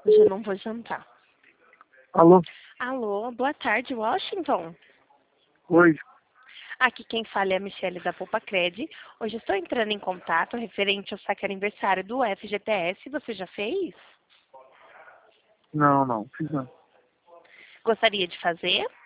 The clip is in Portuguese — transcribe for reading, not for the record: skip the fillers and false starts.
Hoje eu não vou jantar. Alô? Alô, boa tarde, Washington. Oi. Aqui quem fala é a Michelle da Poupa Cred. Hoje estou entrando em contato referente ao saque aniversário do FGTS. Você já fez? Não, fiz não. Gostaria de fazer?